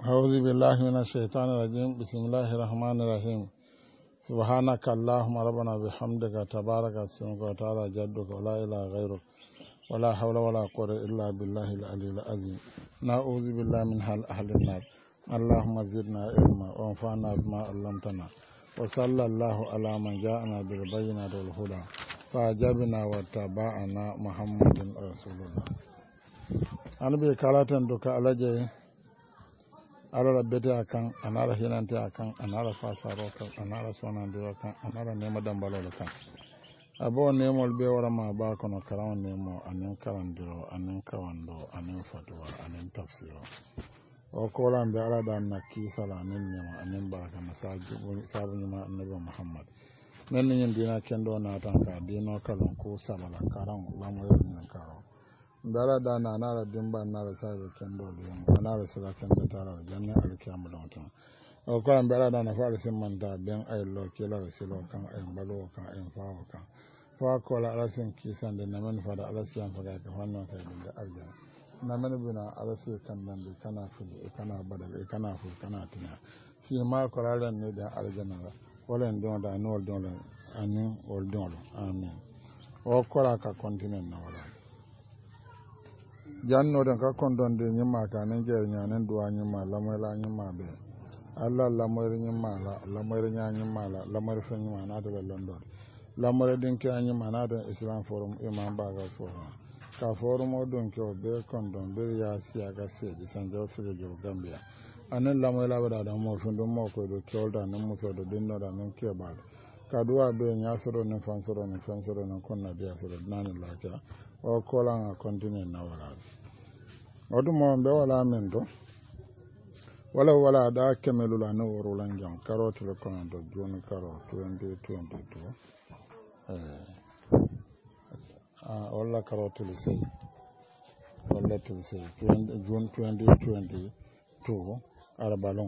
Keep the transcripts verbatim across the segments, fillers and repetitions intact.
أعوذ بالله من الشيطان الرجيم بسم الله الرحمن الرحيم سبحانك اللهم ربنا بحمدك تبارك اسمك وتعالى جدك ولا إله غيرك ولا حول ولا قوة إلا بالله العلي العظيم نعوذ بالله من حال أهل النار اللهم زدنا علما وانفعنا بما علمتنا وصلى الله على من جاءنا بالبينات والهدى فأجبنا واتبعنا محمد رسول الله أنا بكالاتن دوكا ألاجي alala bete akan anara hinante akan anara fasaro kan anara sonandiro kan anara nema dambalolo kan abo nemol be warama ba kono karan nemo anen karandiro anen kawando anen fatwa anen tafsiro o kolan be ala dan nakki sala anen nema anen baraka masaji sabu nyima annabi muhammad men nyen dina kendo na tan ka dino kalon ko sabala karan lamoyo nyen karo Bala da na nara dimba nara sabe kendo liam nara sila kendo tara janna alkiyamu don ton o ko an bala da na fara simman da ben ay lo kila silo kan ay balo kan ay faawo kan fa ko la alasin kisan da namen fada alasiyan fada ka wannan kai da aljanna namen bina alasi kan nan da kana fili kana badal kana fu kana tina shi ma ko ralan ne da aljanna wala ndon da no don anin ol don amin o ko la ka continent na wala janno den ka kondon de nyima ka nan jer nyanen duwa nyima lamay la nyima be alla lamay nyima la lamay nya nyima la lamay fa nyima na de london lamay din ke nyima na de islam forum imam baga forum ka forum o don ke o be kondon be ya siya ga se di san jo sele jo gambia anan lamay la bada da mo fundo mo ko do kyolda nan muso do dinno da nan ke bal ka duwa be nya soro ne fansoro ne fansoro ne konna dia soro nan la ka o kola nga continue na wala odu mo be wala mendo wala wala da kemelu la no woro lan jam carotte le kono do joni caro twenty twenty-two eh ah wala carotte le sey wala to sey june twenty twenty-two ara balon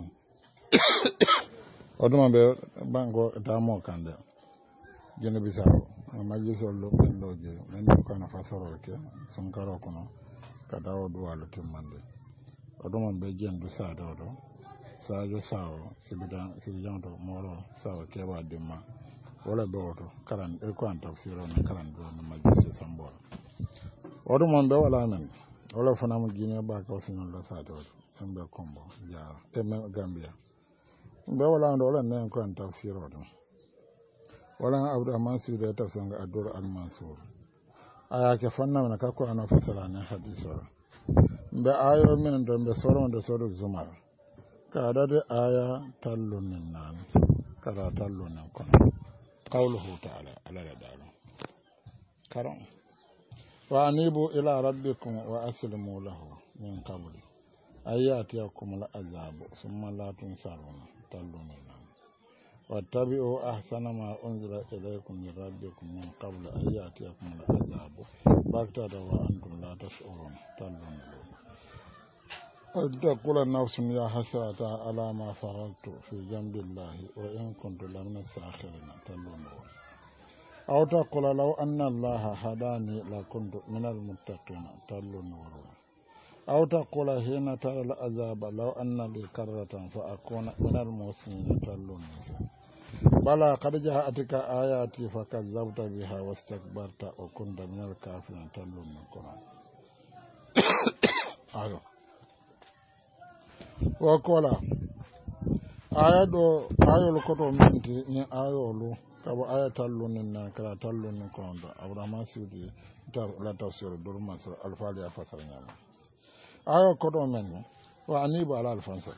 odu mo be bango da mo kande jene bisaro majliso lo mendo je mendo kana fasoro ke son karo kono kada o do wala timmande odo mon be jendu sa do do sajo sawo sibida sibijan to moro sawo ke wa dimma wala do to karan e ko an tafsiro na karan do na majliso sambol odo mon be wala men wala fana mo gine ba ko sinon lo sa do embe kombo ja temme gambia be wala ndo wala ne ko an tafsiro do wala abdurrahman su da tafsirin ga addur al-mansur aya ke fanna na kako ana fasala ne hadisi be ayo min don be soron da soron zumar ka da da aya tallun nan kada tallun nan kono qawluhu ta'ala ala dal karam wa anibu ila rabbikum wa aslimu lahu min qabl ayatiyakum al-azab thumma la tunsaruna tallun nan واتبعوا أحسن ما أنزل إليكم من ربكم من قبل أن يأتيكم العذاب بغتة وأنتم لا تشعرون تلون تقول النفس يا حسرة على ما فرطت في جنب الله وإن كنت لمن الساخرين تلون أو تقول لو أن الله هداني لكنت من المتقين تلون أو تقول حين ترى العذاب لو أن لي كرة فأكون من المحسنين تلون بلى قد جاءتك آياتي فكذبت بها واستكبرت وكنت من الكافرين تلون القرآن أيوه وقال آية دو آية لكتو منتي ني آية لو كابو آية تلون النكرة تلون القرآن أبراما سيدي لا تفسير دور مصر الفالية فسر نعم آية كتو مني وأنيب على الفنسة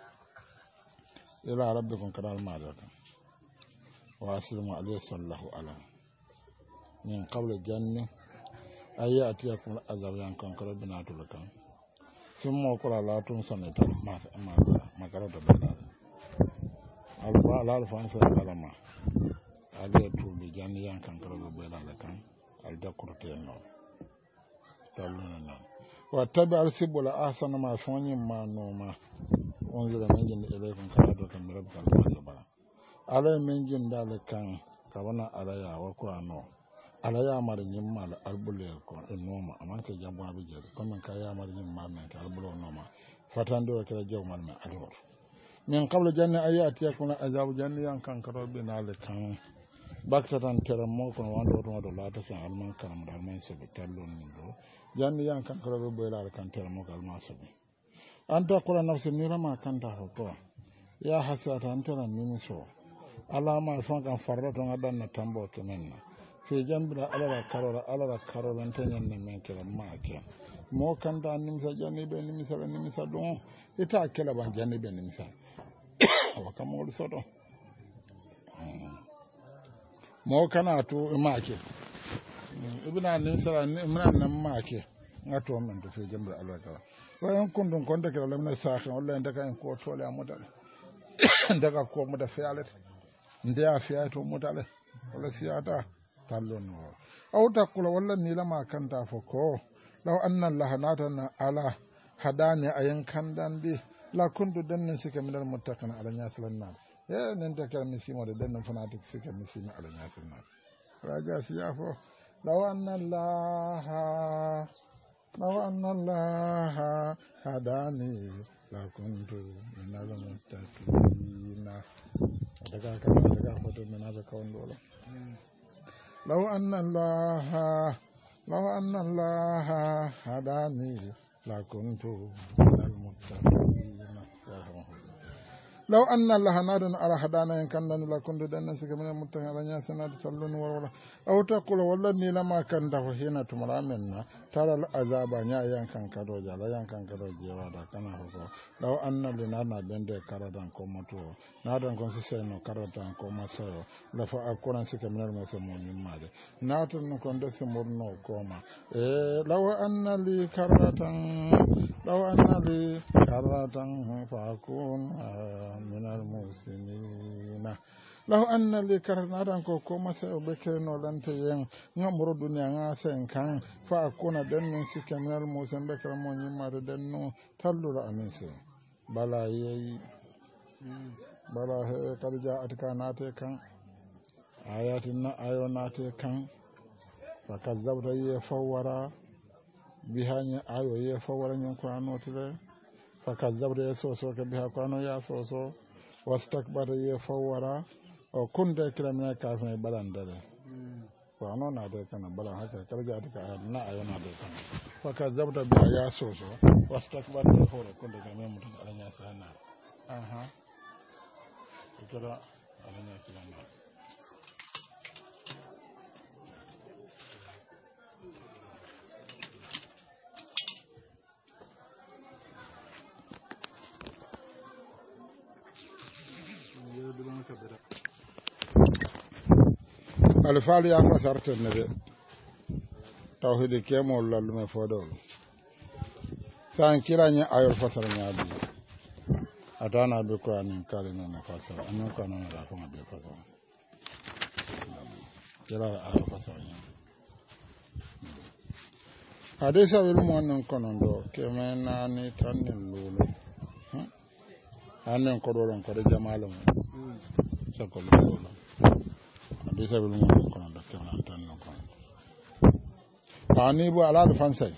إلى ربكم كرال مالك وأسلموا عليه صلى الله عليه من قبل الجنة أي يأتيكم العذاب ينكم كربنا تلكم ثم قال لا تنسوا ما ما ما كرت بلاد الفا لا الفانسة كلامه عليه تولي جنة ينكم كربنا بلاد كان الدكتورين تقولون واتبع السبل أحسن ما فوني ما نوما أنزل من جن إليكم كرادة من ربك المعجبة على من جن ذلك كونا عليا وقرانو عليا مر نيما البولي كو نوما أمان كجابوا بيجر كم كيا مر نيما من كالبولو نوما fatando kala jawmal ma alwar min qabla janna ayati yakuna azabu janna yan kan karo binale kan bakta tan teram mo kono wando to do lata san alman karam dal man so tallon ni do janna yan kan karo be boyla kan teram mo kal ma so anta qura nafsi ni rama kan ta ko ya hasata antara ni so alama fon kan farra to ngadan na tambo to menna fi jambira alala karola alala karola tanyen na men kala maake mo kan da nimsa janni be nimsa be nimsa don ita kala ban janni be nimsa wa kam mo soto mo kana to maake ibina nimsa imran nan maake ngato men to fi jambira alala karola wayan kundun konda kala lamna sahin wallahi ndaka en ko tole amudal ndaka ko muda fialet ndiya fiato mudale wala siyata tallon no aw takula walla ni lama kanta foko law anna allaha natana ala hadani ayan kandandi la kundu dannin sika minal muttaqina ala nyaslanna e nen takal misimo de dannin fanatik sika misimo ala nyaslanna raja siyafo law anna allaha law anna allaha hadani la kuntu minal muttaqina daga ka daga foto menabe kawon dole law anna allaha law anna allaha hadani la kuntu minal muttaqina law anna allaha nadan ala hadana en kandan la kuntu dan sika minal muttaqina ala nyasana sallun wala aw taqula walla ni lama kan da hina tumala menna tara al azaba nya yan kan kado jala yan kan kado jewa da kana hoko law anna linana bende karadan ko moto nadan kon se no karadan ko masayo la fa akon sika minal musamo nyimade natun kon de se morno koma e law anna li karatan law anna li karatan fa akun minal muslimina law anna li karatan ko ko masayo be keno lante yen ngamro dunya nga sen kan fa akuna den sika minal muslim be kala mo nyimade den no tallura anise bala yayi bala he karja atka nate kan ayatin na ayo nate kan fakazzabta ye fawara bihanya ayo ye fawara nyon ko anotire fakazzabta ye soso ke biha ko ano ya soso wastakbara ye fawara o kunde kiramina ka fa balandare ko ano na de kan bala haka karja atka na ayo na de kan fakazzabta biha ya soso wastakbara ye fawara kunde kiramina mutun alanya sana aha ikira alanya sana alfaali ya ko sarten ne de tawhid ke mo lallu me fodol san kiranya ayol fasal nyaadi atana be ko anin kale no na fasal anan ko non da ko be fasal kira ayol fasal nyaadi hadisa wil mo non konon do ke mena ni tanin lulu hanen ko do ron ko de jamalo so ko lulu hadisa wil mo non konon do ke mena tan non konon ani bu ala fansai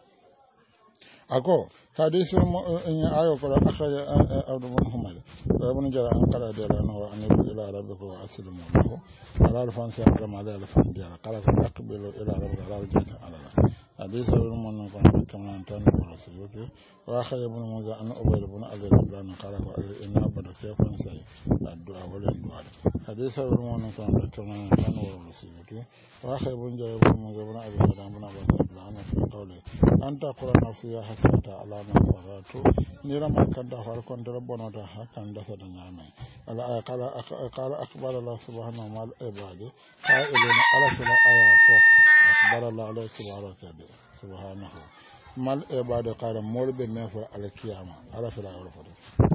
ako hadisa mo ayo ko akhraja abdu muhammad ibn jara an qala dala no an ila rabbika wa aslimu lahu ala fansai kama ala fansai qala aqbilu ila rabbika ala jannah ala hadis awal mon ko kama tan ko rasulullah wa khayy ibn muza an ubay ibn abi ibn qala wa inna badaka fan say addu'a wala du'a hadis awal mon ko kama tan ko rasulullah wa khayy ibn jara ibn muza ibn abi ibn abi ibn fi qawli anta qura nafsi ya hasata ala ma faratu nira ma kanda har kon dara bonota hakan da sa nyame ala qala qala akhbara allah subhanahu wa ta'ala ibadi qa'iluna ala sala aya fo أخبر الله عليه سبحانه سبحانه ما العبادة قال مولد النفع على القيامة على فلا يعرفه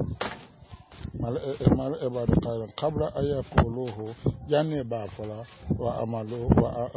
ما العبادة قال قبل أن يقولوه جاني بافلا وأملوه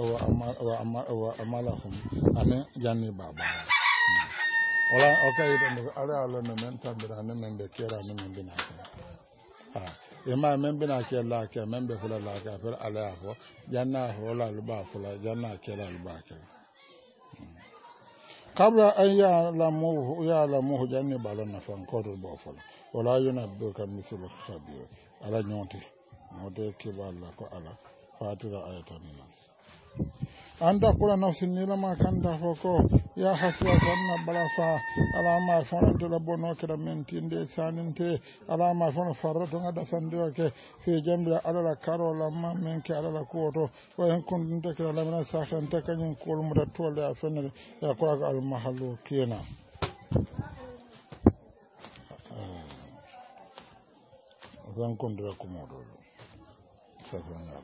وأملهم أن جاني بابا ولا أوكي على على من تبرع من بكير من بناك ima men bina ke la ke men be fula la ka fer ala fo janna ho la ba fula janna ke la ba ke qabla an ya'lamuhu ya'lamuhu janni balon nafan ko do bo fala wala yunabbuka mislu khabir ala nyoti mode kiballa ko ala fatira ayatan anda kula nafsin nilama kanda foko ya hasra tanna balafa alama fonante la bono keda mentinde saninte alama fon farrato ngada sandio ke fi jambi alala karola ma menke alala kuoto wa en kundinte kala lamina sahan takanyin kol muda tole afenere ya ko al mahallu kina zan kundira kumodo safana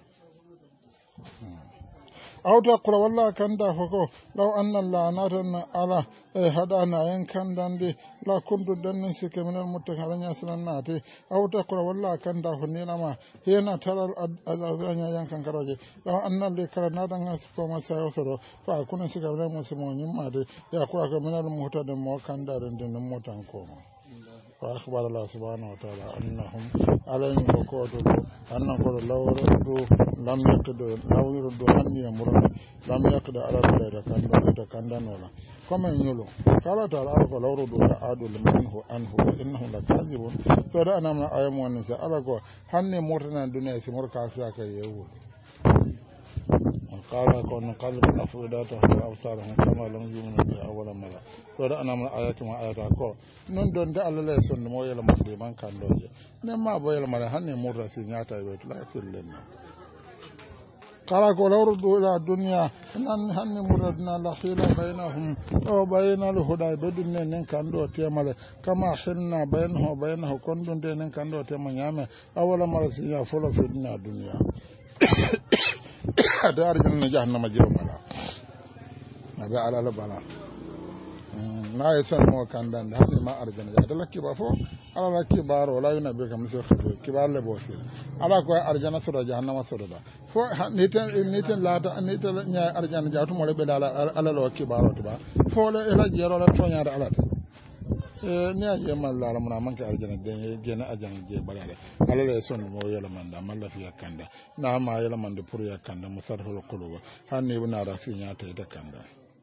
auta kula walla kanda foko law anna la natana ala e hadana en kandande la kuntu dannin sike minal muttakalanya sanati auta kula walla kanda honina ma hena taral azabanya yan kan karoje law anna le kala nadan aspo ma sayo soro fa kuna sika le mo simo nyimma de ya kula ka minal mutada mo kanda den den motan ko فأخبر الله سبحانه وتعالى أنهم عليهم بقوته أنهم قالوا لو ردوا لم يقدروا لو يردوا أن يمرون لم يقدروا على ذلك كان ولا كما يقولوا قال تعالى لو ردوا لعادوا لمنه عنه إنهم لكاذبون فدعنا من آيام والنساء ألقوا هن مرتنا الدنيا سمر كافرة كيهود قال كون قلب أفئدتهم وأبصارهم كما لم يؤمنوا به أول مرة فدعنا من آيات ما آيات أكو non don da Allah lay son mo yela mande man kan doje ne ma bo yela mala hanne murra si nyata be la fillen kala ko lawru do la dunya nan hanne murradna la khila bainahum o bainal huda bedun nen kan do temale kama hinna bainahu bainahu kondon de nen kan do tema nyame awala mala si ya folo fedna dunya da arjanna jahannama jiro mala nabi ala la bala na yi san mo kandan da hasi ma arjana da lakki ba fo ala lakki baro wala yuna be kam so khado kibar le bosi ala ko arjana so da jahannama so da fo niten niten lata niten nya arjana jatu mo le be ala ala lo kibaro to ba fo le ela jero la to nya da ala e ne aje mal la mun man ka arjana de gena arjana je balale ala le son mo yela man da man la fi yakanda na ma yela man de pour yakanda musarful quluba hanne buna da sinya ta da kanda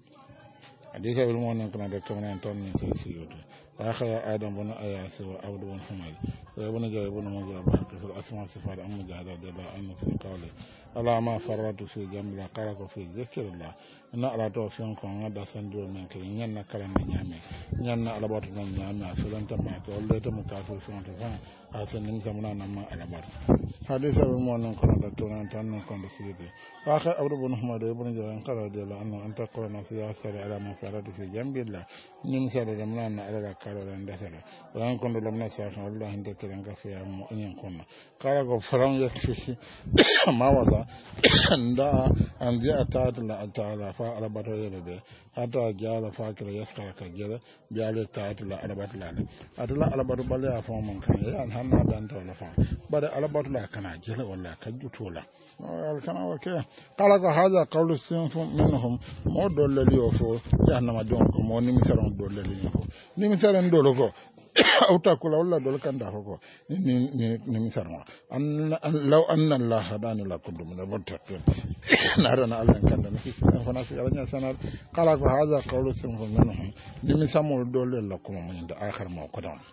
حديث بالمؤمن كنا دكتورنا أنتوني سيسيوت وآخر آدم بن أياس وعبد بن حميد وابن جاي بن مجاب في الأسماء صفات أم جهاد دبا أن في قوله ألا ما فرط في جنب لا قرق في ذكر الله إن على توفيق كون غدا سندو من كي نينا كلام نيامي نينا على بات نيامي فلان تما كولد تم كافر فون تفان أحسن من زماننا ما على بات حديث بالمؤمن كنا دكتورنا أنتوني كنا سيدي وآخر عبد بن حميد وابن جاي قال دلا أنه أنت قرنا سياسة على ما فرط في جنب الله نمسر جملنا على karolan dasara ran kondo lamna sa kan Allah hinde kelen ga fiya mo anyen konna kala go faran yakfi ma wada nda andi atad la ta'ala fa alabato yele hata jala fa kala yaskara ka gele bi ale ta'at la alabat la adala alabato balle ya fa mon kan ya hanna dan to la fa bada alabato la kana gele walla ka jutola al kana wa ke kala go hada qawlu sinfum minhum mo dollali o fo ya nama don ko mo ni misaron dollali ko ni misaron dolo ko auta kula wala dolo kan da ko ni ni ni misarma an law anna allah hadani la kuntum la muttaqin narana allah kan da ni fa na fi alanya sanar kala ko hada qawlu sinfum minhum ni misamol dolo la ko mo inda akhir ma ko dan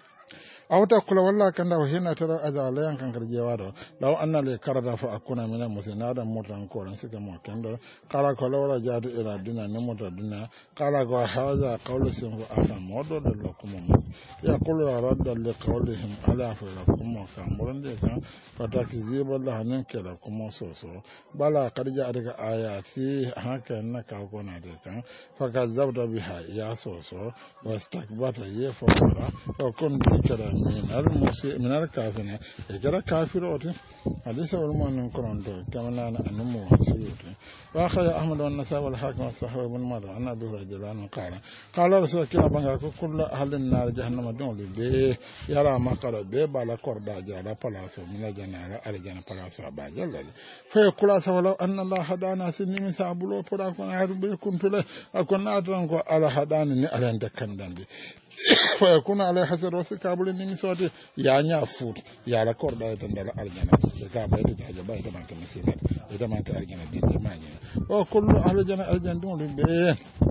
awta kula walla kanda ho hina tara azala yan kan karje wado law anna le karada fa akuna mina musinada mutan ko ran sika mo kendo kala ko lawra jadu ila dina ne mota dina kala ko haza qawlu sim wa afa modo de lakum ya qulu radda li qawlihim ala fa lakum ka murande kan fataki ziballa hanan kala kuma so so bala karja daga ayati haka na ka ko na de kan fa kazabta biha ya so so wastakbata yefa wala ko kun dikara من المسيء من الكافرين يجرى كافر أوتي حديث المؤمن كرندو كما لا أنمو سيوتي وأخذ أحمد والنساء والحاكم والصحابة بن مرة عن أبي هريرة قال قال رسول الله بانغا كل أهل النار جهنم دون به يرى ما قال به بالا كوردا جالا بلاسو من الجنة على الجنة بلاسو أبا جل فيقول ولو أن الله هدانا سني من سابلو فراكم أعرف كنت له أكون أترنكو على هداني على أن تكندن fa yakuna alai hasar wasu kabulin nimi sote ya nya food ya la korda ya tandala aljana ka ba ida da ba ida man kan sifat ida man ka aljana din da manya o kullu aljana aljan dun be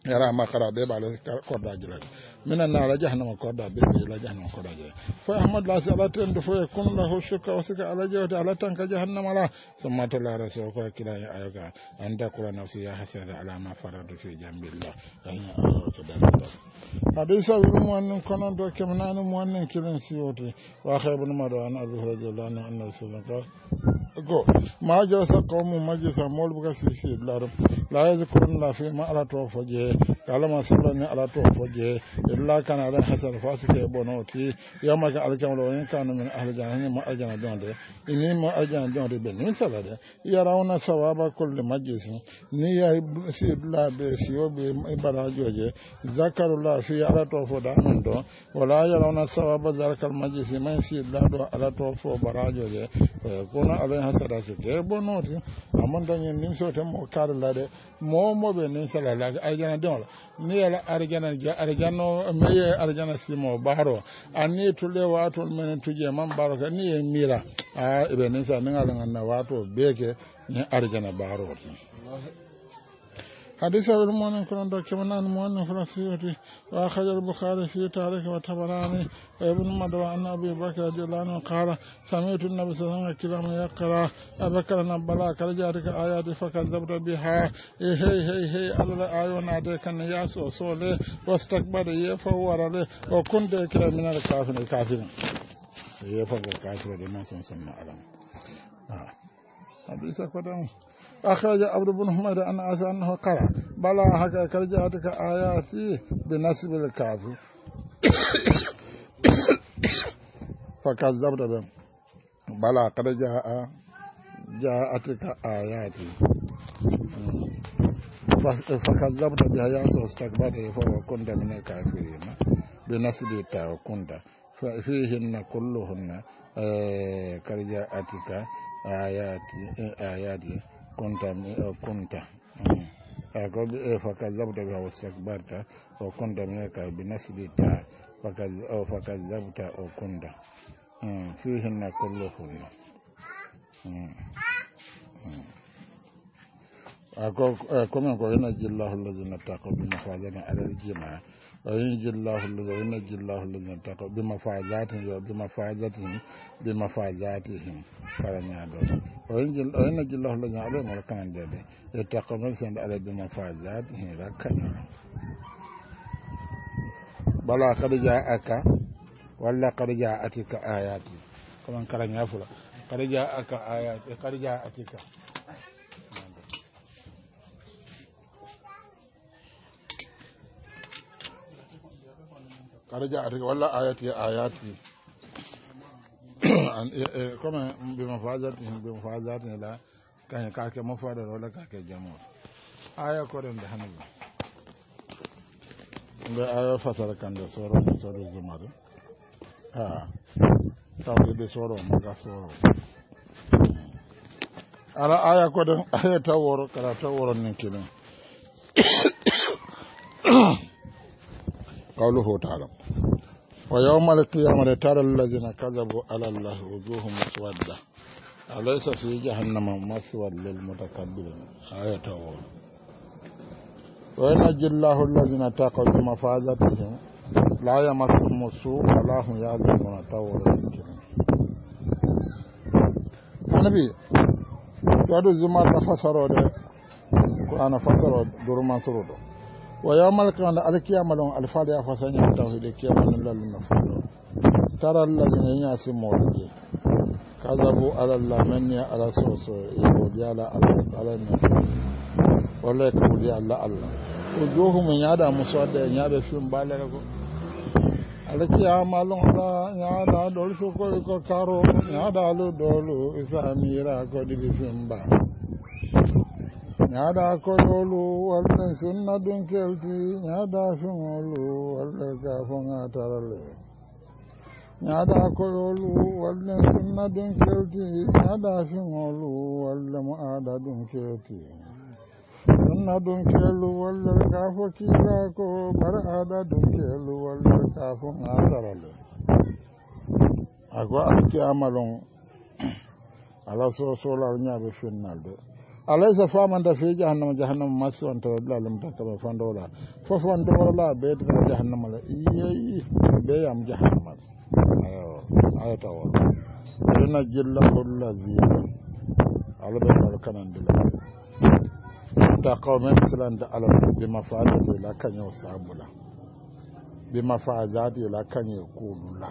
yara makara be bala korda jila minan na la jahannama korda be be la jahannama korda jila fa ahmad la salatu ndu fa kun lahu shukra wa sika ala jawta ala tanka jahannama la thumma tala rasul ko kila ya ayaka anda kula nafsi ya hasada ala ma faradu fi jambillah ayna ayatu dalil hadisa wi mo an konon do kemnanu mo an kilen siwote wa khaybun madan abu radhiyallahu anhu anna sallallahu go ma jasa qawmu majisa mol buka sisi larum la yazkurun la fi ma ala to foje kala ma sabani ala to foje illa kana ala hasar fasike bonoti yama ka alkamlo en kanu min ahli jannah ma ajana donde ini ma ajana donde be ni salade yarawna sawaba kulli majisi ni ya si la be si obe ibara joje zakarullah fi ala to fo da mando wala yarawna sawaba zarakal majisi man si la do ala to fo barajoje kuna ala hasara se ke bonoti amon dañi nim sote mo karlade mo mo be nin sala la arjana don ni ala arjana ja arjano meye arjana simo baro ani tule wato men tuje man baro ka ni mira a be nin sa ngala ngana wato beke ni arjana baro حديث ابن مؤمن كن كمان مؤمن فرسيتي واخرج البخاري في تاريخ وتبراني ابن مدوى عن ابي بكر رضي الله عنه قال سمعت النبي صلى الله عليه وسلم يقرا ابكر نبلا كرجاتك ايات فكذبت بها هي هي هي على ايون ادك ان ياسو سوله واستكبر يفور له وكنت من الكافر الكافر يفور الكافر لما سنسمع علم اه حديث قدام أخرج عبد بن حميد أن عسى أنه قرأ بلا حكا كرجاتك آياتي بنسب الكافر فكذبت بهم بلا قد جاء جاءتك آياتي فكذبت بها ياسو استكبرت فكنت من الكافرين بنسب التاء وكنت ففيهن كلهن كرجاتك آياتي آياتي كنت كنت أقول فكذبت بها واستكبرت وكنت منك بنسب التاء فكذبت وكنت فيهن كلهن أقول كما يقول ينجي الله الذين اتقوا بمفازتهم على الجماع وينجي الله الذين ينجي الله الذين اتقوا بمفازاتهم بمفازاتهم بمفازاتهم فلن يعدون وينجي الله الذين عليهم ولكان دادي اتقوا من على بمفازاتهم لكن بلا قد جاءك ولا قد جاءتك آياتي كما كان يفعل قد جاءك آياتي قد جاءتك قرجعتك ولا آياتي آياتي كما بمفازاتهم بمفازاتهم لا كان كاك مفاد ولا كاك جمع آية كورن ده هنبا بآية فصل كان ده سورة سورة الزمر ها توحيد سورة مكا سورة على آية كورن آية تورو كلا تورو نكلم قوله تعالى ويوم القيامة ترى الذين كذبوا على الله وجوههم مسودة أليس في جهنم مثوى للمتكبرين آية أول وينجي الله الذين اتقوا بمفازتهم لا يمسهم السوء ولا هم يحزنون طول الكريم النبي سؤال الزمان فسروا ده القرآن فسروا درمان سروا ويوم القيامة القيامة لهم الفارع فسنة التوحيد القيامة لله ترى الذين يسمون به كذبوا على الله مني على سوسو يقول على الله على النبي ولا يقول على الله وجوههم يادا مسودة يادا فيهم بالغ القيامة لهم يادا دول سوكو يكو كارو يادا لو دولو إساميرا كودي فيهم بالغ ñaada koyolu walla sunna ɗum kelti ñaada feŋolu walla ka foŋa tarale ñaada koyolu walla sunna ɗum kelti ñaada feŋolu walla mo aada ɗum kelti sunna ɗum kelu walla ka fo kiila ko bara aada ɗum kelu walla ka foŋa tarale ako alkiyama lon ala sosolal ñaaɓe fennalde alaysa famanta fi jahannama jahannama masu anta la lam takaba fandola fofo andola be da jahannama la yi be yam jahannama ayo ayo tawo ina jilla kullazi ala be mal kanan de ta qawmen silan da ala bi mafadati la kanyo sabula bi mafadati la kanyo kulula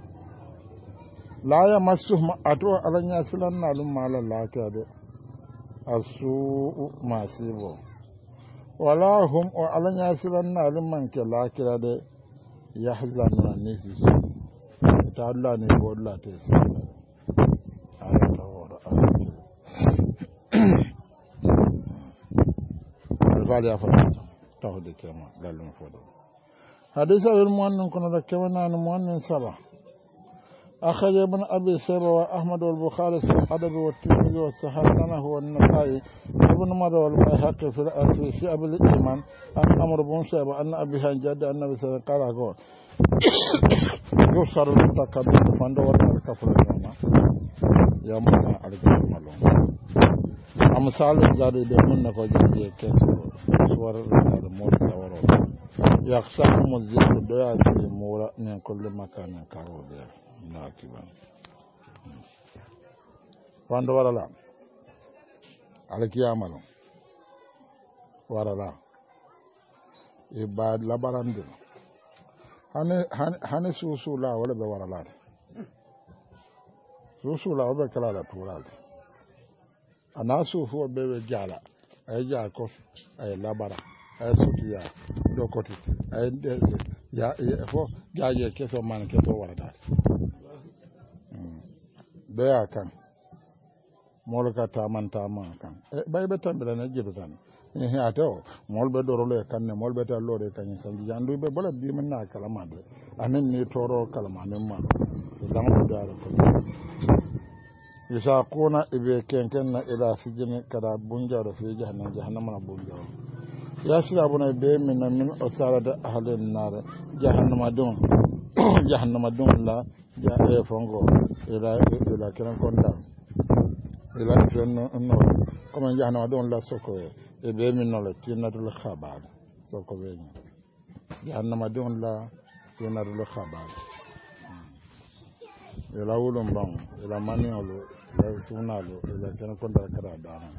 la ya masuhum ato alanya silan na lum mala la ka de asu masibo wala hum o alanya silan na lum man ke la kira de yahzanu nisi ta Allah ne ko Allah ta yi ayata wa ayata alfali ya fara ta hudu kema lalun fodo hadisa wil muannin kuna da kema na muannin saba أخرج ابن أبي شيبة وأحمد والبخاري في الأدب والترمذي والصحيحين والنسائي ابن ماجه والبيهقي في في شعب الإيمان عن عمرو بن شيبة أن أبي جد أن النبي صلى الله عليه وسلم قال يسر المتكبر فندور الكفر اليوم يومنا على الجمال أمثال الجاري بمن نقول كسر صور الموت صوره يخشاهم الذل دياسي مورا من كل مكان كاروديا nakiban wanda warala alkiyamalo warala ibad labarande hane hane susula wala be warala susula wala kala la tural ana sufu be be jala ay ja ko ay labara ay sutiya do koti ay ya fo jaaje keso man keso warata beya kan molka taman taman kan e baybe tambila na jibe tan e ato molbe dorolo kan ne molbe ta lore kan sanji jandu be bala di men na kalama de anen ni toro kalama ne ma dan ko dara ko yasa kuna ibe kenken na ila sijine kada bunja da fi jahannam jahannam na bunja ya shira buna be min min osara da ahlin nar jahannam don jahannam don la ya e fongo ila ila kiran konda ila fenno no comme jahannama don la soko e be min no la tinatul khabar soko be jahannama don la tinatul khabar ila wulum bang ila maniolo ila sunalo ila kiran konda kara dana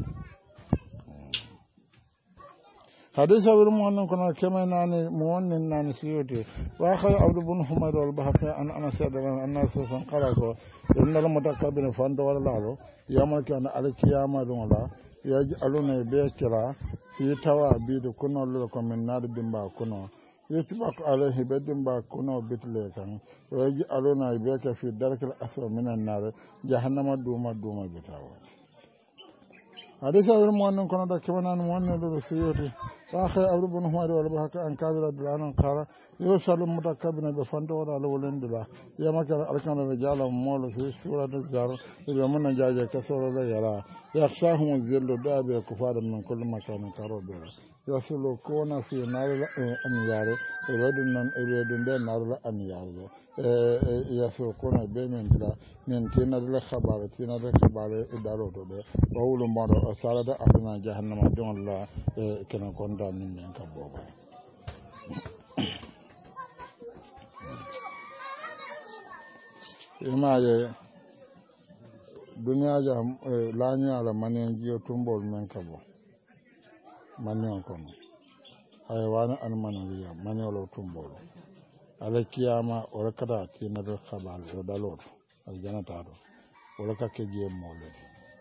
حديث أبو المؤمن كنا كما ناني مؤمن ناني سيوتي وآخر عبد بن حميد والبحث عن أنا سيدنا أن الناس قالوا إن المتكبرين فاند ولا لالو يوم كان على كيامة دولا يجعلون بيكلا في توا بيد كنا لكم من نار دمبا كنا يتبق عليه بدمبا كنا بتلكان ويجعلون بيك في درك الأسفل من النار جهنم دوما دوما بتاوا حديث أبو المؤمن كنا كما ناني مؤمن سيوتي فأخي أبو بن حميد والبحث عن كابر الدلان قال يوصل المتكبرين بفند ولا لولند لا يما كان أركان الرجال مول في سورة الزار إذا من جاء كسر لا يرى يخشاهم الذل داب كفار من كل مكان كروب يسلكون في نار الأنيار يردن يردن بين نار الأنيار يسلكون بين دلا من تين دلا خبار تين دلا خبار إدارة ده وأول مرة أصلا أبنا جهنم دون الله كنا كوندا من كبوبا imaje duniya jam lañu ala manen jiyo tumbol men kabo manen kono ay wana an manen wiya manelo tumbol ala kiyama wala kada tina do khabal do dalot al janata do wala ka ke je mole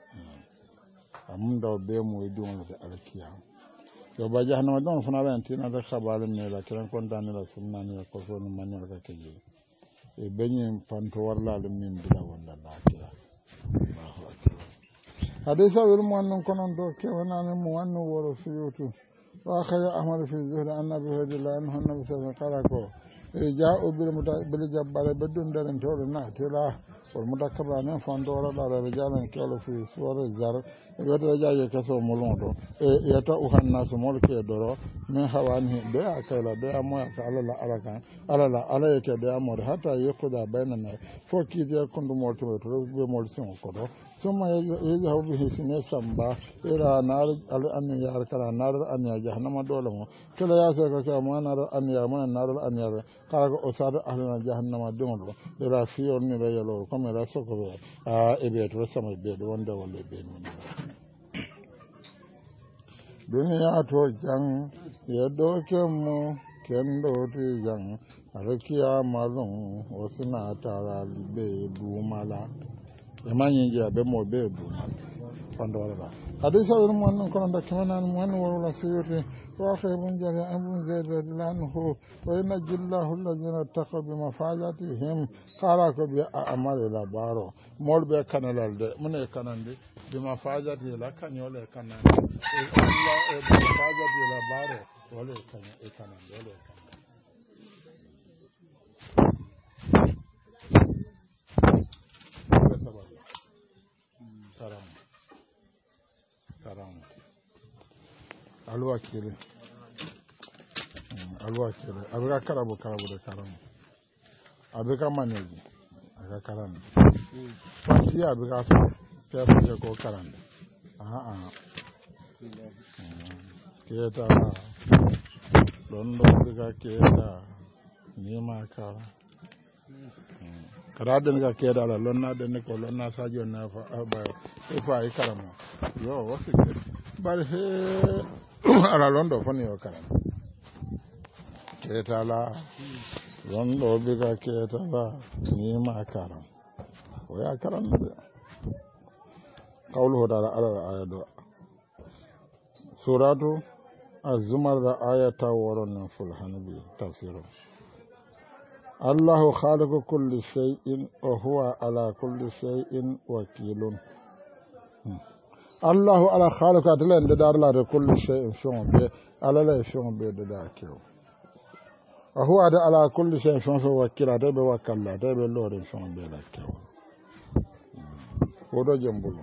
amun do be mo idon do ala kiyama yo ba jahannama don fana ran tina do khabal me la kiran kontan la sunna ni ko so ni manel ka ke je e benyin panto warla dum min bila wala la kira Allahu akbar hadisa wil mo non konon do ke wana ne mo wanno woro suyutu wa khaya ahmad fi zuhd annabi radhiyallahu anhu annabi sallallahu alaihi wasallam ko e ja'u bil muta bil jabbal badun daran to na tira والمتكبرين فاندورا على رجال كانوا في سور الزر يتجا يكسو مولوندو يتا اوها الناس مولك يدورو من حوانه بيع كلا بيع مو على لا على كان على لا على يك بيع مو حتى يقضى بيننا فوكي دي كوندو مولتو بي مولسون كودو ثم يذهب به سنه سامبا الى نار ان ياركلا نار ان جهنم دولمو كلا ياسك كما نار ان يامن نار ان يار قال اساد اهل جهنم دولو الى فيون ni la yalo comme la soko a ebe to sama be do wanda wala be non duniya to jang ya doke mu kendo ti jang alkiya malun osuna tara be dumala e manyi je be mo be dumala pando wala hadisa wal mon ko nda kamanan mon wala suyuti وخير جل أمر زيد عنه وينجي الله الذين اتقوا بمفازاتهم قالوا بأعمال إلى بارو مول بكن لالد من كنان دي بمفازات لا كان يولا كنان الله بمفازات إلى بارو ولا كان كنان ولا كنان كرام alwa kire alwa kire abuka karabu karabu da karamu abuka maneji aka karan fati abuka so ta fiye ko karan a a keta don don abuka keta ni ma ka karadin ga keda la lonna da ne ko lonna sajo na fa ba fa ai karamu yo wasu bar he ala londo fani o kala ketala londo biga ketala ni ma karam o ya karam be qawluhu ta'ala ala ayatu suratu az-zumar da ayata waron ful hanabi tafsiru Allahu khaliqu kulli shay'in wa huwa ala kulli shay'in wakilun Allahu ala khaliqa atlan da darla da kullu shay'in shon be ala la shon be da da kiyo wa huwa da ala kulli shay'in shon so wakila da be wakalla da be lore shon be da kiyo wodo jambulo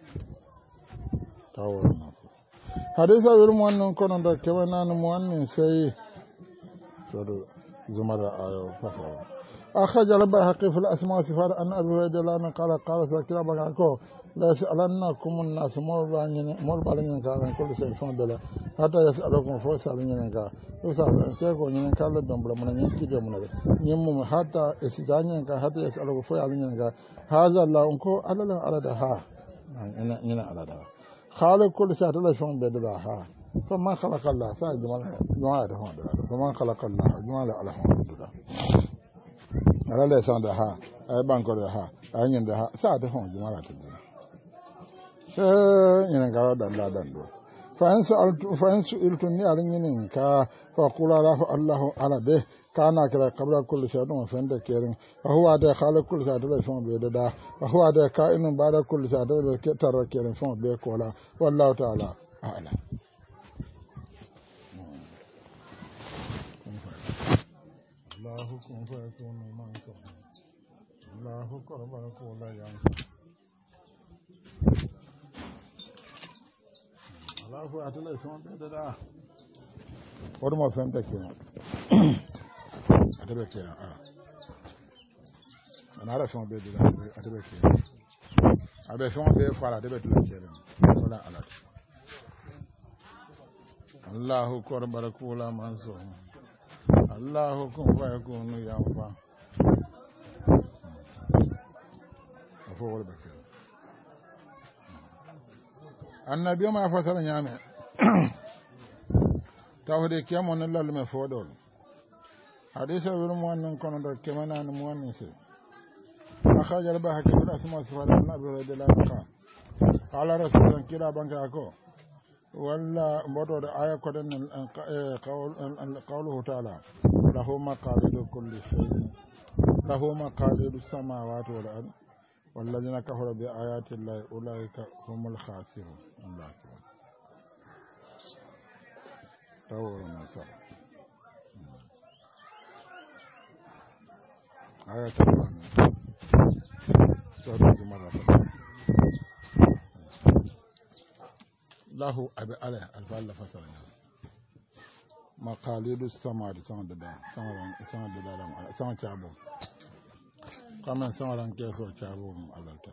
tawo na hadisa wir mo non kono da kewa nan mo annin sai to zumar ayo fasawa أخرج البيهقي في الأسماء والصفات أن أبي هريرة لما قال قال سكر بكاكو لا يسألنكم الناس مول بالين مول بالين كان كل شيء فون بلا حتى يسألكم فوسالين كان يسأل سيكون ين كان لدم بلا من ين كده من هذا يمم حتى يسجانين كان حتى يسألكم فوسالين كان هذا الله أنكو على لا على ده ها أنا أنا على ده خالق كل شيء لا فون بدلا ها فما خلق الله ساعد جمال جمال ده فما خلق الله جمال على هون ده ala le san da ha ay banko da ha ay nyin da ha sa ta hon jumara ta dina eh yin ga da Allah dan do fa an sa'altu fa an su'iltu ni arin yin ka fa qula lahu Allah ala de kana kira qabla kulli shay'in fa inda kirin fa huwa da khaliq kulli shay'in da fon be da fa huwa da ka'inun ba'da kulli shay'in da ke tar kirin fon be kola wallahu ta'ala a'lam الله كن فيكون من كن الله قرب كل ينفع الله هو أتلا شون بيدا ورما فهمت كنا أتبع كنا أنا أعرف شون بيدا أتبع كنا أبي شون بيدا فعلا أتبع كنا ولا على الله قرب كل من كن Allahu kun fa yakunu yanfa afo wala bakka annabi ma fasara nyame tawde kiyamo non lalle me fodol hadisa wir mo non kono do kemana no mo non se akhaja al bahaki bil asma sifat annabi radhiyallahu anhu qala rasulullah kira banka ko walla mboto da aya ko den qawluhu ta'ala lahu maqalidu kulli shay'in lahu maqalidu samawati wal ard والذين كفروا بآيات الله أولئك هم الخاسرون الله أكبر تور النصر آية marratan lahu abi ala alfalla fasara maqalidu samadi sama da sama sama da dalam sama chabo kamen sama ran keso chabo mu alalta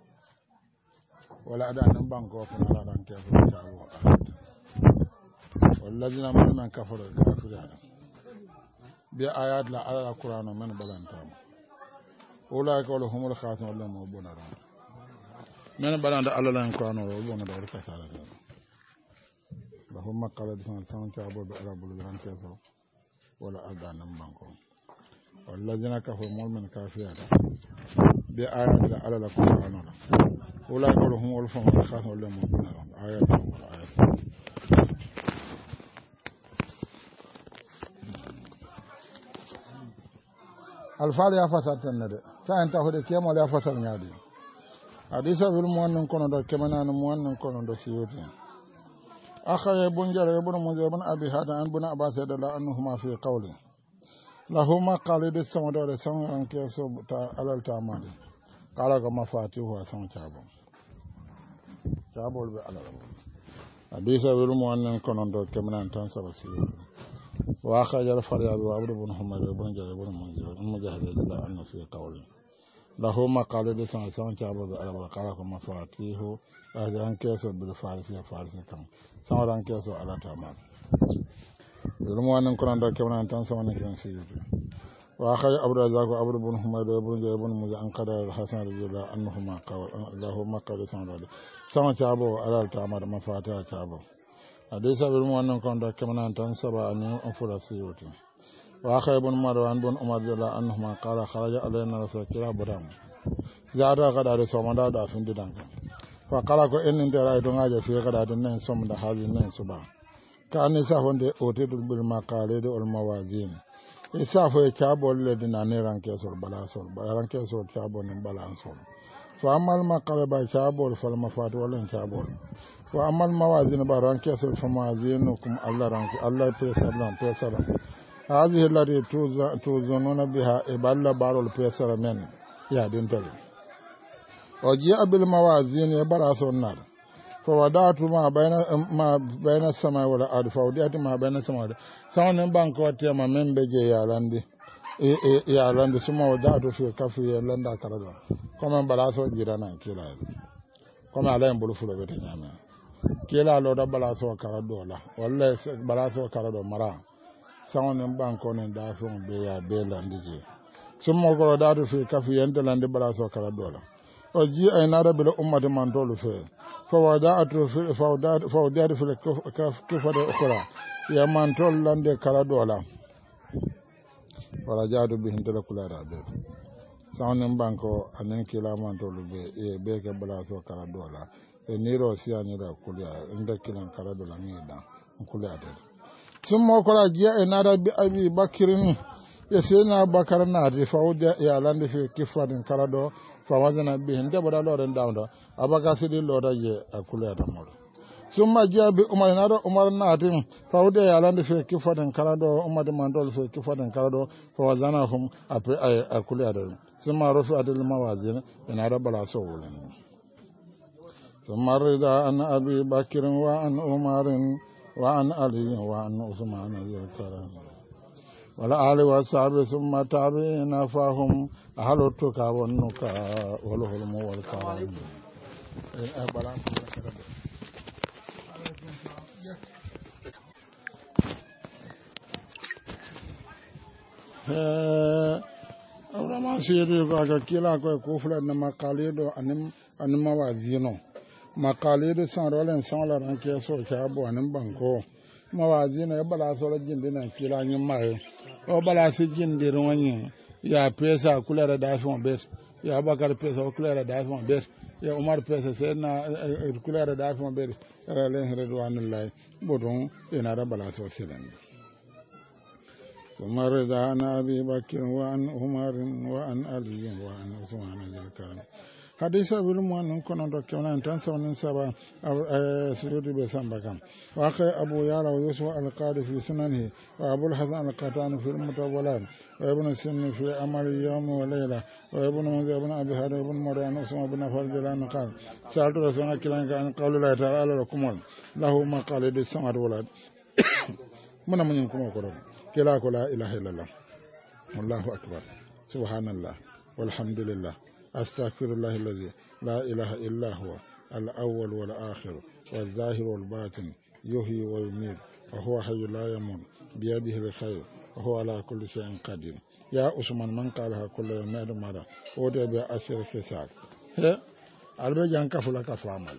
wala ada nan banko ko ala ran keso chabo alalta wallazina man kafara kafira bi ayat la ala qur'ano man balanta ulai ko humul khatim wala mo bonara men balanda ala lan qur'ano ro bonada wala kasala lahum maqalad san san chabo be arabul ran keso wala ada nan banko wallazina kafaru mu'min kafira bi ayat la ala qur'ano ulai ko humul khatim wala mo bonara ayat wala ayat alfaal ya fasal tan de sa en tawde kemo ya fasal nyaadi hadisa bil mu'min kono do kemana no mu'min kono do siyoti akhaye bunjara ibn muzay ibn abi hada an bun abbas radallahu anhuma fi qawli lahuma qalidu samado de sam an keso ta alal tamade qala ga mafatihu san chabo chabo be alal hadisa bil mu'min kono do kemana tan saba siyoti وآخر جل فريابي وعبد بن حمد بن جل بن منذر المجاهد الله أنه في قوله له مقالد سنة سنة شعب على وقالكم مفاتيح أهدان كيسو بالفارسية فارسية كم سنة كيسو على تمام يلمو أن نكون عندك كمان أنتم سنة كيسو سيجي وآخر عبد الرزاق وعبد بن حمد بن جل بن منذر أنقذ الحسن رضي الله عنهما قال له مقالد سنة سنة شعب على تمام مفاتيح شعب hadisa bil mu'annan kon da kamanan tan saba an anfura siyuti wa khaybun marwan bun umar jalla anhuma qala kharaja alayna rasulullah budam zada gada da somada da fin didan fa qala ko en ndera ay to ngaje fi gada da nan somda hazi nan suba ka an sa honde otetul bil maqale de ul mawazin isa fo e chabol le dina ne ranke sol bala sol bala ranke sol chabol ne bala sol fa amal maqale ba chabol fal mafat wala chabol wa amal mawazin ba ranke sol fa mawazinukum allah ranke allah pesalam pesalam hadhihi allati tuzununa biha iballa barul pesara men ya dintal o ji abil mawazin ya bara sonnar fa wadatu ma bayna ma bayna sama wala ard fa wadatu ma bayna sama wala sanan banko tema men beje ya landi e e ya landi suma wadatu fi kafu ya landa karado kuma bara so jirana kila kuma alayen bulu fulo bete nyama kila lo da bara so karado la wallahi bara so karado mara sanan banko ne da so be ya be landi je suma ko wadatu fi kafu ya landi bara so karado la o ji ay nara bil ummati man dolu fe فوداءت في فوداء فوداء في الكفر الأخرى يا من تولند كلا دولا ورجعت بهم تلكلا رابط سانن بانكو أنن كلا من تولو بي بي كبلا سو كلا دولا نيرو سيا نيرو كليا عند كلا كلا دولا نيدا كليا ده ثم كلا جاء نادى بأبي بكر يسينا بكر نادي فوداء يا لاند في كفر كلا دو fawazana bihin debora loren dawda abaka sidi loda je akule ta mol summa jabi umar nado umar natin fawde yalande fe kifaden kalado umar de mandol fe kifaden kalado fawazana hum ape akule ada summa rufi adil mawazin ina da bala so wulen summa rida an abi bakr wa an umar wa an ali wa an usman al-karam wala ali wa sahabi summa tabi'ina fahum ahlu tuka wan nuka wal hulmu wal karam eh balan eh awrama siri ko ga kila ko ko fula na maqalido anim anim mawazino maqalido san rolen san la ran ke so ka bo anim banko mawazino e bala so la jindina kila nyi mai o bala si jindir wani ya pesa kulera da fon bet ya bakar pesa kulera da fon bet ya umar pesa sai na kulera da fon bet len redwanullahi bodon ina da bala so silan umar da na abi bakr wa an umar wa an ali wa an usman al-karam hadisa bil mu non kono do kewna tan sawnin saba suyuti be samba kam wa akha abu yara wa yusuf al-qadi fi sunanihi wa abu al-hasan al-qatani fi al-mutawwalat wa ibn sunni fi amal yawm wa layla wa ibn munzir ibn abi hada ibn marwan usman ibn farjalan qal sa'altu rasulullah kilan kan qawlu la ta'ala lakum lahu maqalid samad walad muna mun kuma ko kila ko la ilaha illallah wallahu akbar subhanallah walhamdulillah أستغفر الله الذي لا إله إلا هو الأول والآخر والظاهر والباطن يحيي ويميت وهو حي لا يموت بيده الخير وهو على كل شيء قدير يا عثمان من قالها كل يوم مرة ودي بأشر خسال هي البيجان كفلا كفامل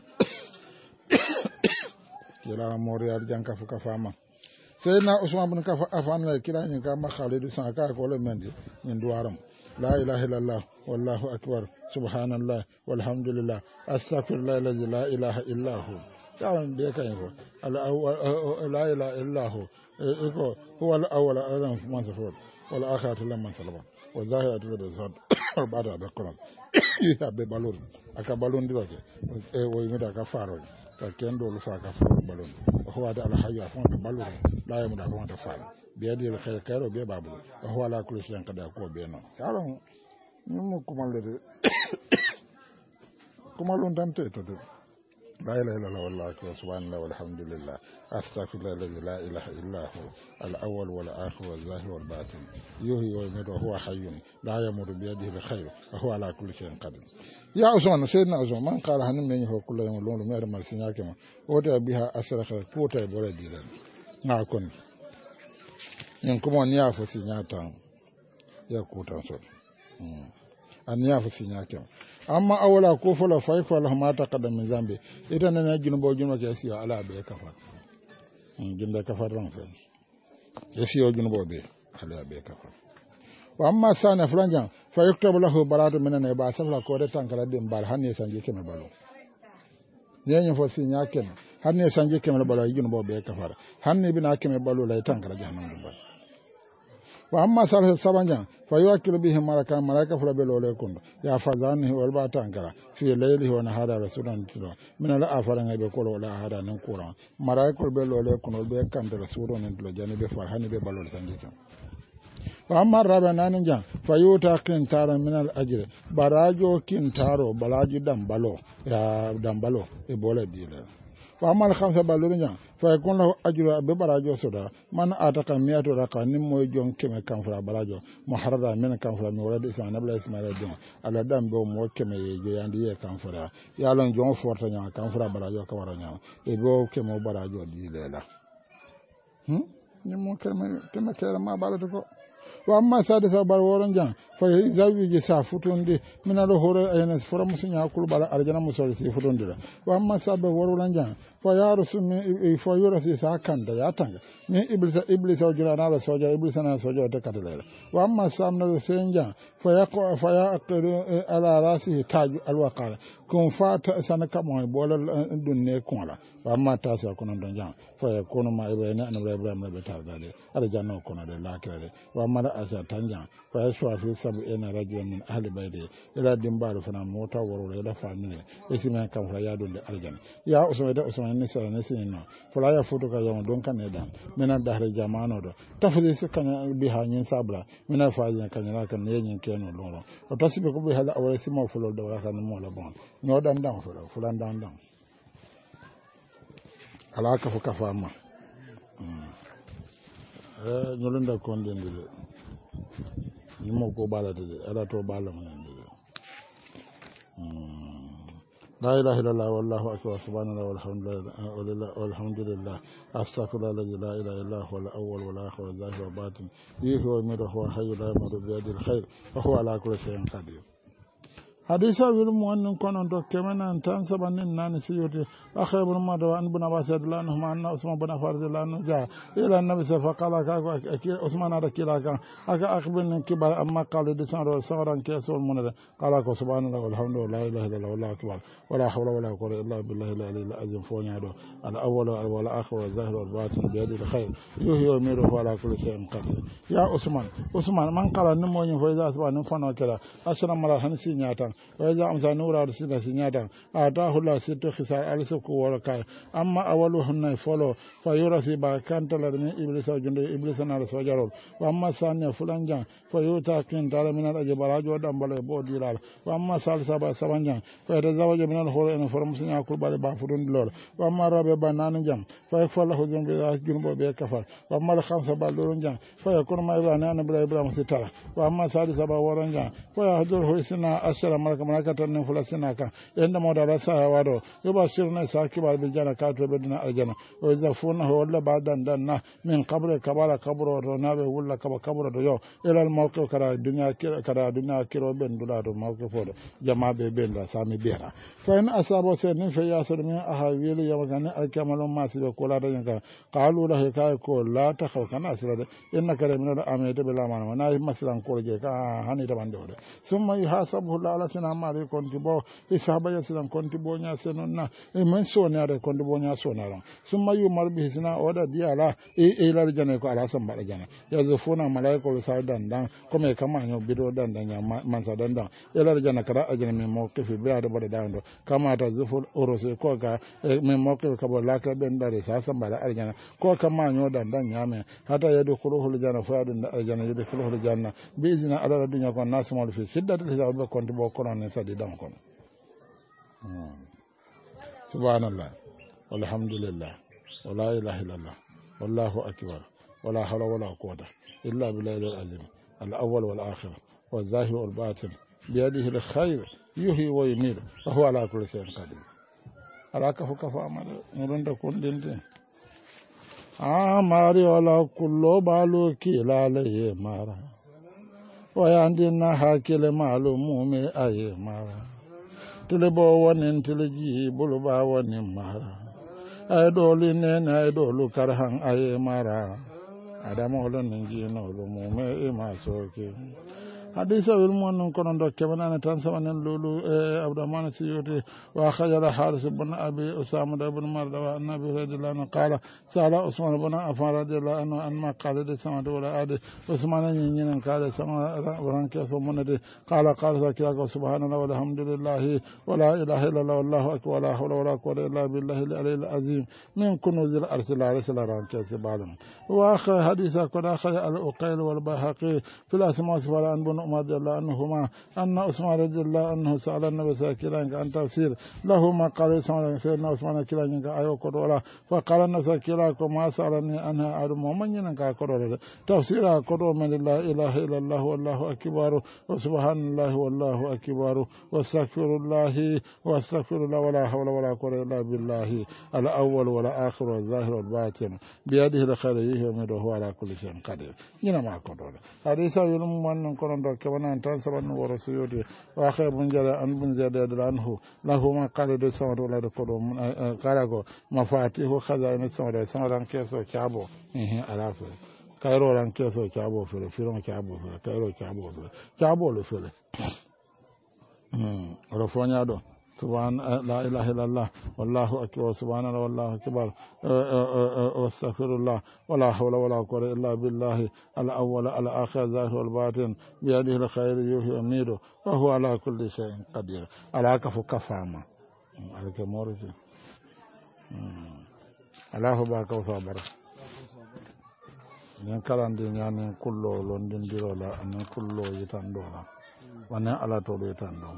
كلا موري البيجان كفلا كفامل سيدنا عثمان بن كفا أفان كلا إن كان خالد سانكا كل مندي من دوارم لا إله إلا الله والله أكبر سبحان الله والحمد لله أستغفر الله الذي لا إله إلا هو تعالوا بيكا ينفو لا إله إلا هو هو الأول أعلم من سفر والآخرة لمن سلبا والظاهرة لدى الزاد بعد هذا القرآن يحب بالون أكا بالون دلوكي ويمد أكا فارون كندو لفا أكا فارون بالون وهو هذا الحي أفون بالون لا يمد أفون تفارون بيدي الخير كيرو بيبابلو وهو على كل شيء قد يكون بينه تعالوا نمو كمال كمالون دانتي تدو لا إله إلا الله والله أكبر سبحان الله والحمد لله أستغفر الله الذي لا إله إلا هو الأول والآخر والظاهر والباطن يحيي ويميت وهو حي لا يموت بيده الخير وهو على كل شيء قدير يا عثمان سيدنا عثمان من قال هنم من هو كل يوم لون مير مرسينا كما ودا بها أسرق كوتا بولدي لنا نعكون ينكم أن يعفو سيناتا يا كوتا صد an yafa sinya kem amma awala ko fola fay ko Allah ma ta kadam min zambe ita na junubo junubo ke siyo ala be kafar jinde kafar ran fe e siyo junubo be ala be kafar wa amma sana fulanja fa yuktabu lahu baratu minna ba sala ko de tankala dem bal hanne sanje kem balo nyenyo fo sinya kem hanne sanje kem balo junubo be kafar hanne bina kem balo lay tankala jahannam dum bal wa amma sarh sabanja fa yuwakilu bihi malaka malaka fula be lole kun ya fazani wal ba tankara fi layli wa nahara rasulan tilo min ala afara ngabe ko la hada nan kuran malaika be lole kun be kan da rasulun tilo jani be farhani be balol sanjika wa amma raba nanin jan fa yuta kin tara min al ajri barajo kin taro balaji dam balo ya dam balo e bole dile wa amma khamsa balol jan fa yakun lahu ajru be barajo soda man ataka miyatu raka nim moy jon keme kan fra barajo muharrara min kan fra mi wala isa nabla ismaila don ala dam be mo keme ye yandi ye kan fra ya lon jon forta nya kan fra barajo ka wara nya e bo keme barajo di lela hm ni mo keme keme kera ma balata ko wa amma sadisa bar woron jan fa zawiji sa futunde min ala hore ayna fura musunya kul bala arjana musol si futunde wa amma sabbe woron jan fa ya rasul mi fa yura si sa kanda ya tanga mi iblisa iblisa jura na soja iblisa na soja ta kadala wa amma samna senja fa ya ko fa ya aqru ala rasi taj alwaqara kun fata sanaka mo bolal dunne kunla wa amma tasa kunan don jan fa ya kono ma ibrahim an ibrahim be tardale arjana kono de lakare wa amma asa tanja fa ya shafi sabu ina rajulan min ahli bayti ila dimbaru fana mota woro ila famille esima kan fa ya don de arjana ya usman da usman ne sara ne sinno fala ya foto ka yon don kan edan mena dahre jamano do tafri se kan bi ha nyin sabla mena fa yin kan la kan yin keno loro o tasibe ko bi hala awre simo fulo do kan mo la bon no dan dan fulo fulan dan dan ala ka fu ka fama eh nyolunda konde ndile nimo ko balade ala to balam ndile لا إله إلا الله والله أكبر سبحان الله والحمد لله والحمد لله أستغفر الله الذي لا إله إلا هو الأول والآخر والظاهر والباطن يحيي ويميت وهو حي لا يموت بيده الخير وهو على كل شيء قدير hadisa wil mu wannan konon to kemana tan sabanin nan siyoti akhay ibn madaw an ibn abbas radhiyallahu anhu anna usman ibn affan radhiyallahu anhu ja ila nabi sa qala ka usman ada kila ka aka akhbirni kibar amma qala disan ro sawran ke sol munada qala ko subhanallahi walhamdulillahi la ilaha illallah wallahu akbar wala hawla wala quwwata illa billahi al-aliyyil azim fonya do al awwal wal akhir wal zahir wal batin bi yadi al khair yuhyi wa yumiitu wa ala kulli shay'in qadir ya usman usman man qala nimo nyi fo za subhanahu fano kala asana mala hansi nyata wa za amsa nura da sida sinyata atahu la sittu khisal alsuku wala kai amma awaluhunna folo fa yurasi ba kantala min iblisa junde iblisa na sojarol wa amma sanya fulanja fa yuta kin dala min al jabarajo dambale bo dilal wa amma salsa ba sabanja fa yatazawaja min al khura in farmusnya kul bale ba fudun lol wa amma rabe banan jam fa falahu zumbi junbo be kafar wa amma khamsa ba lorun jam fa yakun ma ibana an ibrahim sitara wa amma salisa ba waran jam fa yahdur huisna ashara malaka malaka tan fulasina ka yanda modara sa wado yoba sirna sakiba bil jana ka to bedina aljana wa zafuna walla badan danna min qabri kabala kabro do nabe wulla kaba kabro do yo elal mawqi kara dunya kara dunya kiro ben dula do mawqi fodo jama be benda sami bera fa in asabo se nin fe yasir min ahawili yamagani alkamalu masibe ko la daga qalu lahu ka ko la ta khaw kana asirade innaka la min al amete bil amana wana maslan ko je ka hani da bande ode summa yahasabu la ala sina mari konti bo isaba yasilan konti bo nya senonna e men so ne ada konti bo nya so na ran summa yu marbi sina oda diala e e la jana ko ala sam bada jana yazo fona malaiko sa dan dan comme kama nyo bido dan dan nya man sa dan dan e la jana kara ajana me mo ke fi be ada bada dan kama ta zuful orose ko ga me mo ke ka bo la ka ben dare sa sam bada aljana ko kama nyo dan dan nya me hata yadu khuluhul jana fa yadu aljana yadu khuluhul janna bi izina ala dunya ko nasmol fi shiddatil hisab be konti bo kono ne sadi dan kono subhanallah walhamdulillah wala ilaha illallah wallahu akbar wala hawla wala quwwata illa billahi al-azim al-awwal wal akhir wal zahir wal batin biyadihi al-khayr yuhyi wa yumiit wa huwa ala kulli shay'in qadir alaka fu kafa amale murunda kundinde amari wala kullu balu kilale mara wayandina hakile malumu me aye mara tilebo wonin tilji buluba wonin mara ay doli nene ay dolu karhan aye mara adamo lon ngino lo mume e masoke hadisa wil mon kono do kebana tan samanen lulu e abdurrahman siyuti wa khajara haris ibn abi usama ibn marda wa annabi radhiyallahu anhu qala sala usman ibn affan radhiyallahu anhu an ma qala de sama do la ade usman ni nyinen qala sama ran ke so monade qala qala zakira ko subhanallahi walhamdulillahi wala ilaha illallah wallahu akbar wala hawla wala quwwata illa billahi al-aliyyil azim min kunuzil arsala risala ran ke se balam wa akhir hadisa qala khaya al-uqayl wal bahaqi fil asma wal anbun عمر رضي الله عنهما أن عثمان رضي الله عنه سأل النبي صلى الله عليه وسلم عن تفسير له ما قال سيدنا عثمان كلا أيو كرولا فقال النبي صلى الله عليه وسلم ما سألني أنها أعلم ومن ينكا كرولا تفسير كرو من لا إله إلا الله والله أكبر وسبحان الله والله أكبر واستغفر الله واستغفر الله ولا حول ولا قوة إلا بالله الأول ولا آخر والظاهر والباطن بيده الخير يهمده هو على كل شيء قدير ينما كرولا حديث يلم من كرون كمان أنت سبحان ورسوله وآخر بنجر أن بنجر عنه له ما قال ده سمر ولا دكتور قالوا مفاتيح خزائن السمر سمر كيسو كابو على فل كايرو لان كيسو كابو فل فيرون كابو فل كايرو كابو فل كابو لفل رفونيا دو سبحان لا إله إلا الله والله أكبر سبحان الله والله أكبر واستغفر الله ولا حول ولا قوة إلا بالله الأول الآخر الظاهر والباطن بيده الخير يحيي ويميت وهو على كل شيء قدير على كف كفاما على كمورتي الله بارك وصبر nen kalandi ñanen kullo londindirola anen kullo yitandola wanen ala tolo yitandom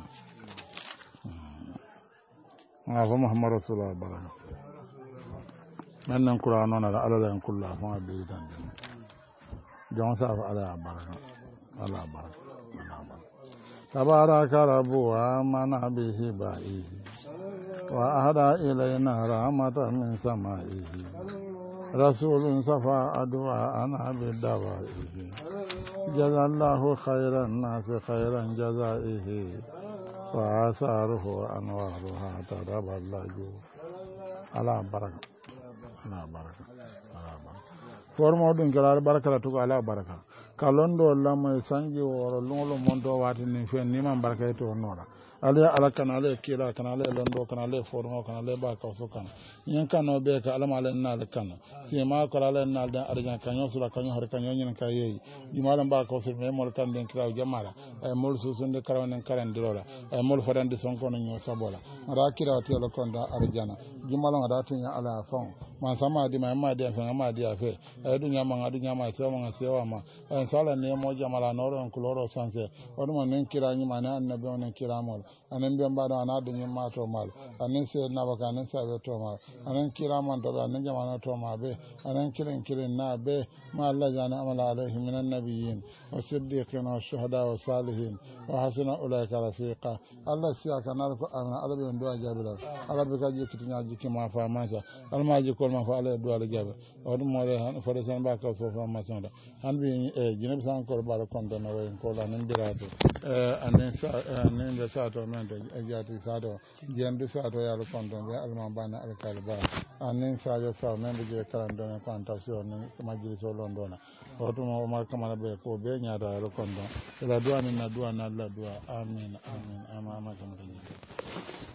nga fo muhammad rasulullah baraka men nan qur'an on ala ala en kullu fo be yitan jon sa ala baraka ala baraka ala baraka tabaraka rabbu amana bihi ba'ihi wa ahda ilayna rahmatan min sama'ihi rasulun safa adwa ana bidawa'ihi jazallahu khairan nas khairan jazaihi wa asaruhu anwaruha tadaballahu ala baraka ala baraka ala baraka formo dun kala baraka la to ala baraka kalondo lamay sanji woro lungolo mondo wati ni fen ni man baraka to nora ale ala kana ale kila kana ale londo kana ale formo kana ale ba ka so kana nyen kana be ka alama ale na ale kana si ma ko ale na ale arjan kanyo sura kanyo har kanyo nyen ka yeyi jumalan ba ka so me mol kan den kira jamala ay mol so sunde karawen karan dirola ay mol fadande sonko no nyo sabola ara kira to lo konda arjana jumalan ada tinya ala fon man sama di ma ma di afa ma di afa ay dunya ma dunya ma sewa ma sewa ma en sala ne mo jamala no ron kuloro sanse oduma nen kira nyi ma na annabi onen kira mol anen be mbado ana de nyi ma to mal anen se na baka anen sa be to mal anen kira man to anen jamana to ma be anen kirin kirin na be ma Allah jana amala alaihi minan nabiyyin wa siddiqin wa shuhada wa salihin wa hasuna ulaika rafiqa Allah siya kanal ko amana alabe ndo ajabila alabe ka jikiti nya jiki ma fa ma sa alma jikol ma fa ala do ala jabe odum mo re han fode san ba ka so fa ma sonda han bi e jineb san ko ba ko ndo no wen ko la nen birato e anen sa anen da sa to men de ajati sa do jendu sa to ya ko ndo be alma bana al kalba anen sa yo sa men de karan do ko antation ma jiri so londona odum mo ma kamala be ko be nyaada al ko ndo la duwa ni na duwa na la duwa amin amin ama ama kamala